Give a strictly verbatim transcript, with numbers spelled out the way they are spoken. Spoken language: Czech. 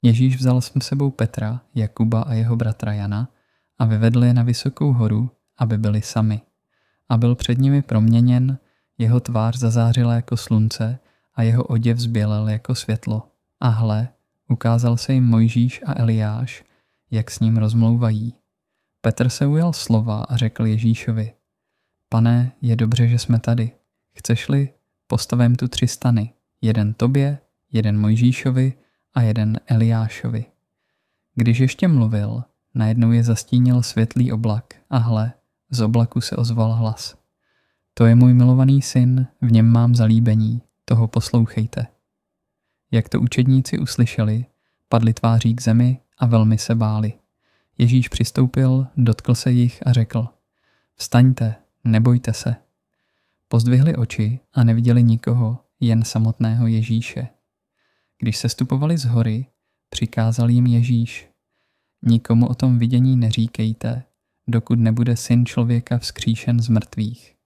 Ježíš vzal s sebou Petra, Jakuba a jeho bratra Jana a vyvedl je na vysokou horu, aby byli sami. A byl před nimi proměněn, jeho tvář zazářila jako slunce a jeho oděv zbělel jako světlo. A hle, ukázal se jim Mojžíš a Eliáš, jak s ním rozmlouvají. Petr se ujal slova a řekl Ježíšovi: Pane, je dobře, že jsme tady. Chceš-li, postavím tu tři stany, jeden tobě, jeden Mojžíšovi a jeden Eliášovi. Když ještě mluvil, najednou je zastínil světlý oblak a hle, z oblaku se ozval hlas: To je můj milovaný syn, v něm mám zalíbení, toho poslouchejte. Jak to učedníci uslyšeli, padli tváří k zemi a velmi se báli. Ježíš přistoupil, dotkl se jich a řekl: Vstaňte, nebojte se. Pozdvihli oči a neviděli nikoho, jen samotného Ježíše. Když se stupovali z hory, přikázal jim Ježíš: Nikomu o tom vidění neříkejte, dokud nebude Syn člověka vzkříšen z mrtvých.